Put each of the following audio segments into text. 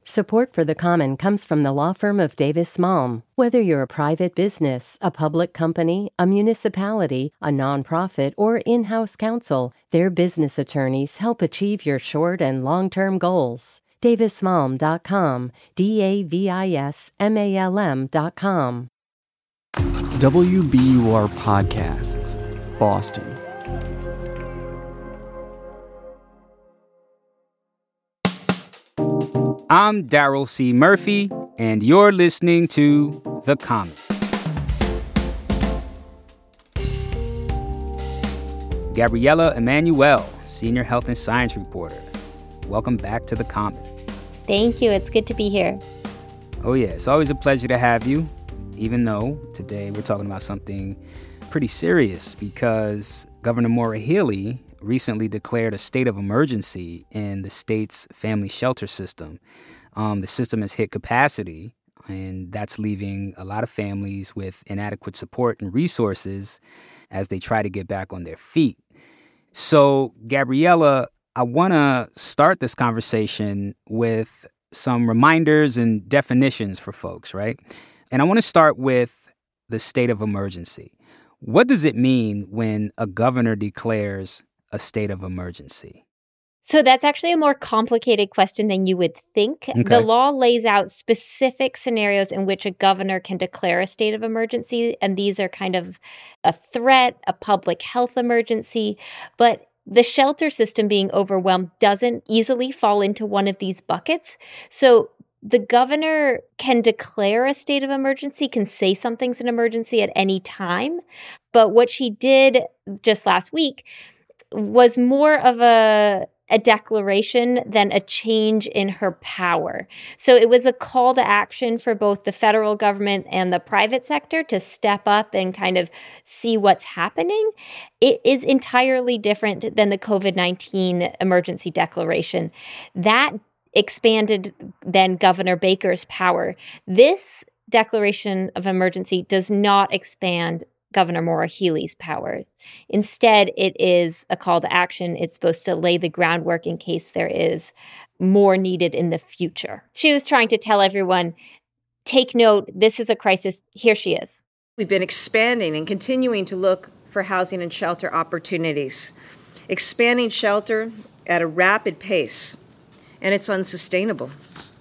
Support for The Common comes from the law firm of Davis Malm. Whether you're a private business, a public company, a municipality, a nonprofit, or in-house counsel, their business attorneys help achieve your short and long-term goals. DavisMalm.com, DavisMalm.com. WBUR Podcasts, Boston. I'm Daryl C. Murphy, and you're listening to The Common. Gabriella Emanuel, Senior Health and Science Reporter. Welcome back to The Common. Thank you. It's good to be here. Oh, yeah. It's always a pleasure to have you, even though today we're talking about something pretty serious because Governor Maura Healey recently declared a state of emergency in the state's family shelter system. The system has hit capacity, and that's leaving a lot of families with inadequate support and resources as they try to get back on their feet. So, Gabriella, I want to start this conversation with some reminders and definitions for folks, right? And I want to start with the state of emergency. What does it mean when a governor declares a state of emergency? So that's actually a more complicated question than you would think. Okay. The law lays out specific scenarios in which a governor can declare a state of emergency, and these are kind of a threat, a public health emergency. But the shelter system being overwhelmed doesn't easily fall into one of these buckets. So the governor can declare a state of emergency, can say something's an emergency at any time. But what she did just last week was more of a declaration than a change in her power. So it was a call to action for both the federal government and the private sector to step up and kind of see what's happening. It is entirely different than the COVID-19 emergency declaration. That expanded then Governor Baker's power. This declaration of emergency does not expand Governor Maura Healey's power. Instead, it is a call to action. It's supposed to lay the groundwork in case there is more needed in the future. She was trying to tell everyone, take note, this is a crisis. Here she is. We've been expanding and continuing to look for housing and shelter opportunities, expanding shelter at a rapid pace, and it's unsustainable.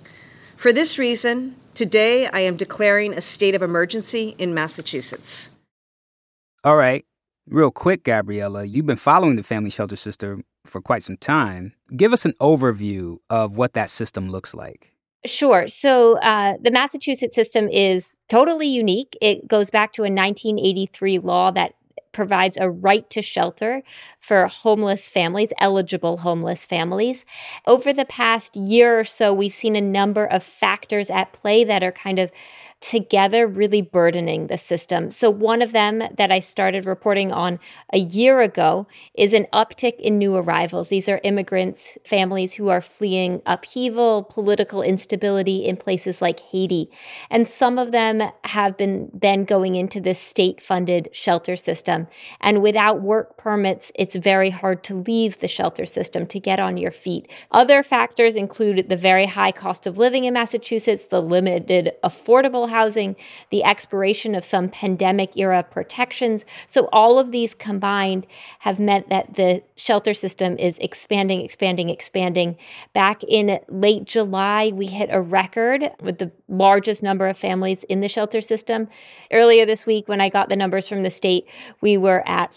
For this reason, today I am declaring a state of emergency in Massachusetts. All right. Real quick, Gabriella, you've been following the family shelter system for quite some time. Give us an overview of what that system looks like. Sure. So the Massachusetts system is totally unique. It goes back to a 1983 law that provides a right to shelter for homeless families, eligible homeless families. Over the past year or so, we've seen a number of factors at play that are kind of together really burdening the system. So one of them that I started reporting on a year ago is an uptick in new arrivals. These are immigrants, families who are fleeing upheaval, political instability in places like Haiti. And some of them have been then going into this state-funded shelter system. And without work permits, it's very hard to leave the shelter system to get on your feet. Other factors include the very high cost of living in Massachusetts, the limited affordable housing, the expiration of some pandemic-era protections. So all of these combined have meant that the shelter system is expanding. Back in late July, we hit a record with the largest number of families in the shelter system. Earlier this week, when I got the numbers from the state, we were at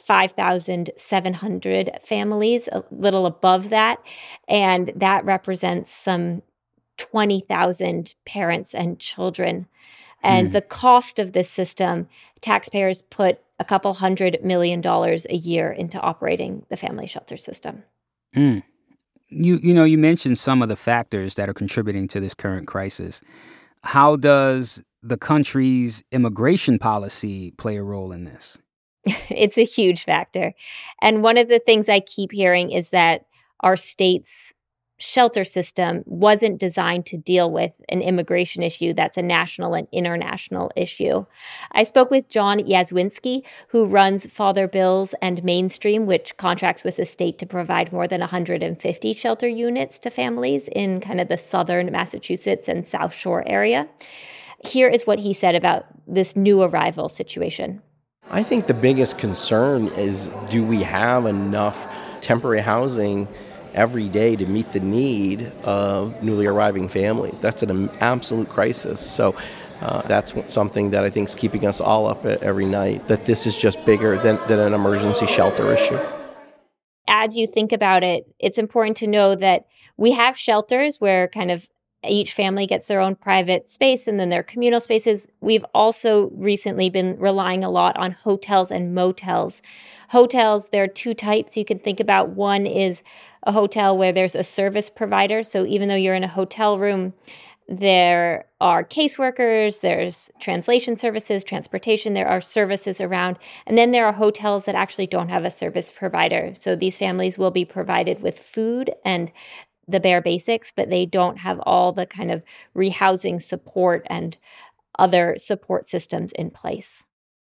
5,700 families, a little above that. And that represents some 20,000 parents and children. And the cost of this system, taxpayers put a couple $100 million a year into operating the family shelter system. You mentioned some of the factors that are contributing to this current crisis. How does the country's immigration policy play a role in this? It's a huge factor. And one of the things I keep hearing is that our state's shelter system wasn't designed to deal with an immigration issue that's a national and international issue. I spoke with John Yazwinski, who runs Father Bills and Mainstream, which contracts with the state to provide more than 150 shelter units to families in kind of the southern Massachusetts and South Shore area. Here is what he said about this new arrival situation. I think the biggest concern is, do we have enough temporary housing every day to meet the need of newly arriving families? That's an absolute crisis. So that's something that I think is keeping us all up every night, that this is just bigger than an emergency shelter issue. As you think about it, it's important to know that we have shelters where kind of each family gets their own private space and then their communal spaces. We've also recently been relying a lot on hotels and motels. Hotels, there are two types you can think about. One is a hotel where there's a service provider. So even though you're in a hotel room, there are caseworkers, there's translation services, transportation, there are services around. And then there are hotels that actually don't have a service provider. So these families will be provided with food and the bare basics, but they don't have all the kind of rehousing support and other support systems in place.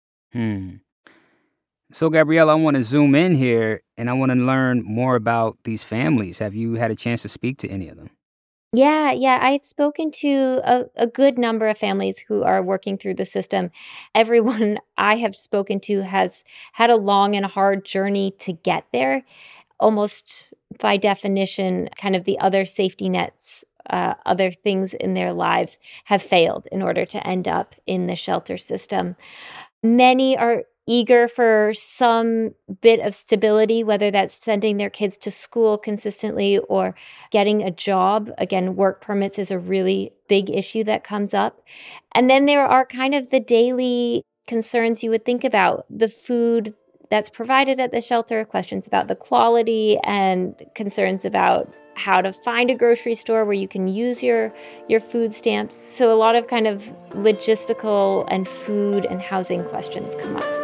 So, Gabriella, I want to zoom in here and I want to learn more about these families. Have you had a chance to speak to any of them? Yeah. I've spoken to a good number of families who are working through the system. Everyone I have spoken to has had a long and hard journey to get there. Almost by definition, kind of the other safety nets, other things in their lives have failed in order to end up in the shelter system. Many are eager for some bit of stability, whether that's sending their kids to school consistently or getting a job. Again, work permits is a really big issue that comes up. And then there are kind of the daily concerns you would think about, the food that's provided at the shelter, questions about the quality, and concerns about how to find a grocery store where you can use your food stamps. So a lot of kind of logistical and food and housing questions come up.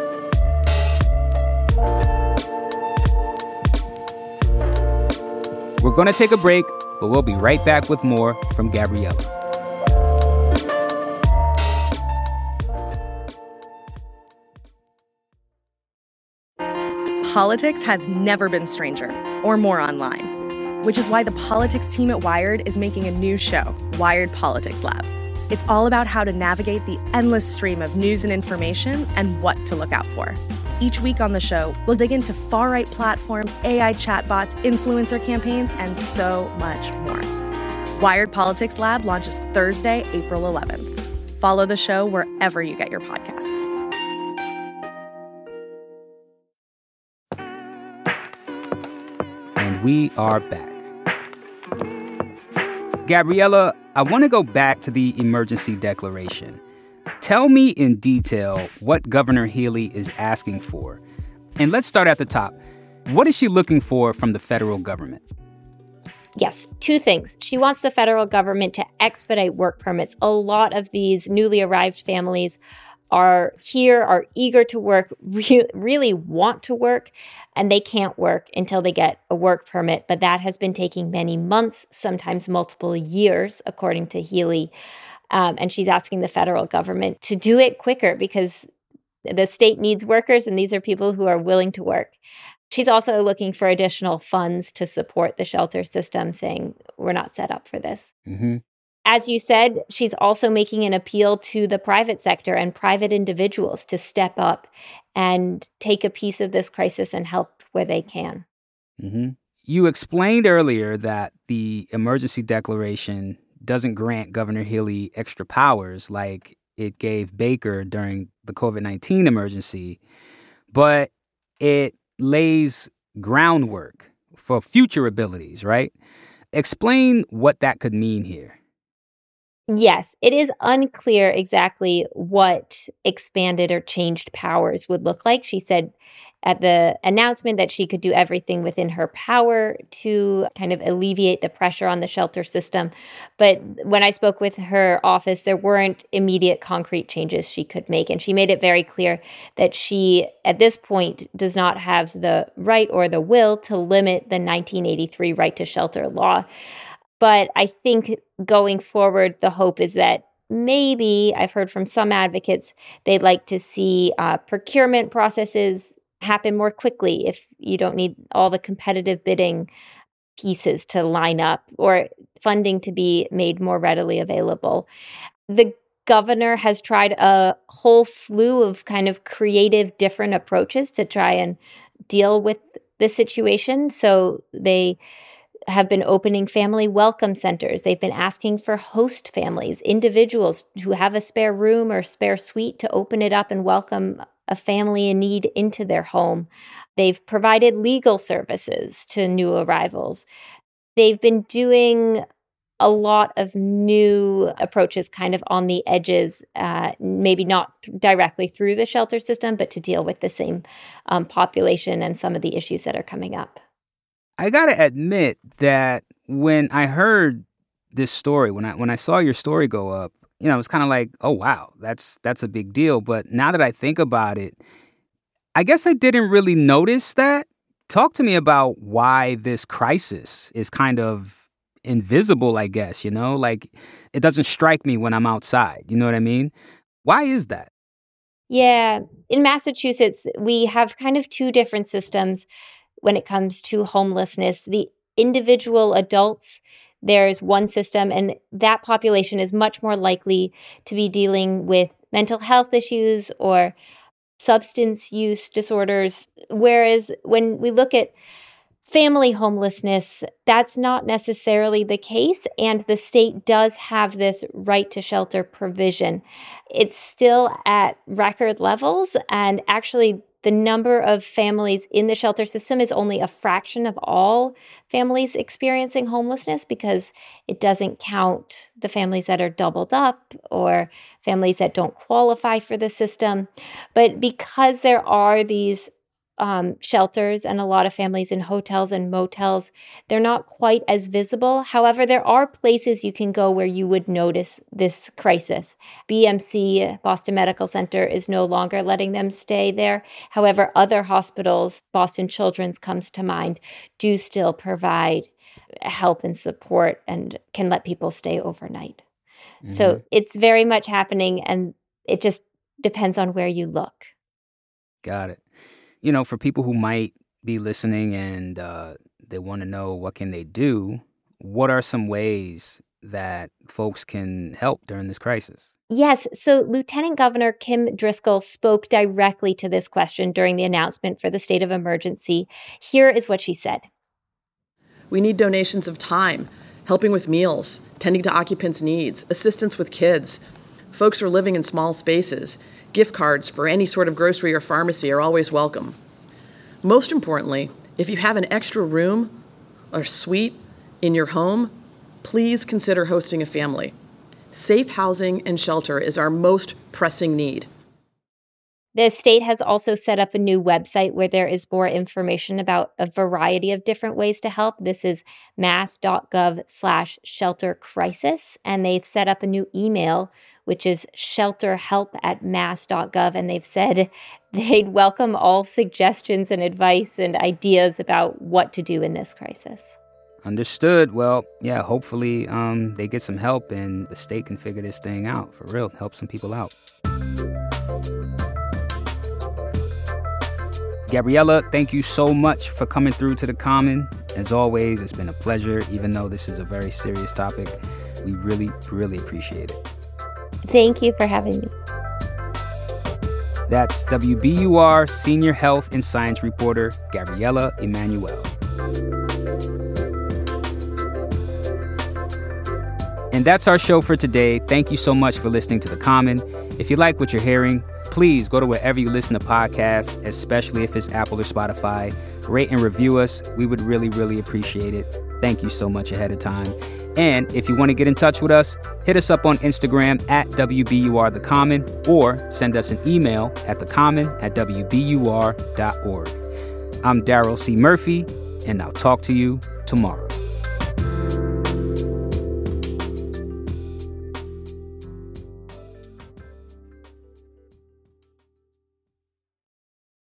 We're going to take a break, but we'll be right back with more from Gabriella. Politics has never been stranger or more online, which is why the politics team at Wired is making a new show, Wired Politics Lab. It's all about how to navigate the endless stream of news and information and what to look out for. Each week on the show, we'll dig into far-right platforms, AI chatbots, influencer campaigns, and so much more. Wired Politics Lab launches Thursday, April 11th. Follow the show wherever you get your podcasts. And we are back. Gabriella, I want to go back to the emergency declaration. Tell me in detail what Governor Healey is asking for. And let's start at the top. What is she looking for from the federal government? Yes, two things. She wants the federal government to expedite work permits. A lot of these newly arrived families are here, are eager to work, really want to work, and they can't work until they get a work permit. But that has been taking many months, sometimes multiple years, according to Healey. And she's asking the federal government to do it quicker because the state needs workers, and these are people who are willing to work. She's also looking for additional funds to support the shelter system, saying we're not set up for this. Mm-hmm. As you said, she's also making an appeal to the private sector and private individuals to step up and take a piece of this crisis and help where they can. Mm-hmm. You explained earlier that the emergency declaration doesn't grant Governor Healey extra powers like it gave Baker during the COVID-19 emergency, but it lays groundwork for future abilities, right? Explain what that could mean here. Yes, it is unclear exactly what expanded or changed powers would look like. She said at the announcement that she could do everything within her power to kind of alleviate the pressure on the shelter system. But when I spoke with her office, there weren't immediate concrete changes she could make. And she made it very clear that she, at this point, does not have the right or the will to limit the 1983 right to shelter law. But I think going forward, the hope is that maybe, I've heard from some advocates, they'd like to see procurement processes happen more quickly if you don't need all the competitive bidding pieces to line up, or funding to be made more readily available. The governor has tried a whole slew of kind of creative different approaches to try and deal with the situation. So they have been opening family welcome centers. They've been asking for host families, individuals who have a spare room or spare suite, to open it up and welcome a family in need into their home. They've provided legal services to new arrivals. They've been doing a lot of new approaches kind of on the edges, maybe not directly through the shelter system, but to deal with the same population and some of the issues that are coming up. I got to admit that when I heard this story, when I saw your story go up, it was kind of like, oh, wow, that's a big deal. But now that I think about it, I guess I didn't really notice that. Talk to me about why this crisis is kind of invisible, I guess, like it doesn't strike me when I'm outside. You know what I mean? Why is that? Yeah. In Massachusetts, we have kind of two different systems when it comes to homelessness. The individual adults, there's one system, and that population is much more likely to be dealing with mental health issues or substance use disorders. Whereas when we look at family homelessness, that's not necessarily the case, and the state does have this right to shelter provision. It's still at record levels, and actually the number of families in the shelter system is only a fraction of all families experiencing homelessness, because it doesn't count the families that are doubled up or families that don't qualify for the system. But because there are these shelters and a lot of families in hotels and motels, they're not quite as visible. However, there are places you can go where you would notice this crisis. BMC, Boston Medical Center, is no longer letting them stay there. However, other hospitals, Boston Children's comes to mind, do still provide help and support and can let people stay overnight. Mm-hmm. So it's very much happening, and it just depends on where you look. Got it. For people who might be listening and they want to know what can they do, what are some ways that folks can help during this crisis? Yes. So Lieutenant Governor Kim Driscoll spoke directly to this question during the announcement for the state of emergency. Here is what she said. We need donations of time, helping with meals, tending to occupants' needs, assistance with kids. Folks are living in small spaces. Gift cards for any sort of grocery or pharmacy are always welcome. Most importantly, if you have an extra room or suite in your home, please consider hosting a family. Safe housing and shelter is our most pressing need. The state has also set up a new website where there is more information about a variety of different ways to help. This is mass.gov/sheltercrisis, and they've set up a new email, which is shelterhelp@mass.gov, and they've said they'd welcome all suggestions and advice and ideas about what to do in this crisis. Understood. Well, yeah, hopefully they get some help and the state can figure this thing out for real, help some people out. Gabriella, thank you so much for coming through to The Common. As always, it's been a pleasure, even though this is a very serious topic. We really, really appreciate it. Thank you for having me. That's WBUR Senior Health and Science Reporter, Gabriella Emanuel. And that's our show for today. Thank you so much for listening to The Common. If you like what you're hearing, please go to wherever you listen to podcasts, especially if it's Apple or Spotify. Rate and review us. We would really, really appreciate it. Thank you so much ahead of time. And if you want to get in touch with us, hit us up on Instagram at WBUR-The-Common or send us an email at thecommon@wbur.org. I'm Daryl C. Murphy, and I'll talk to you tomorrow.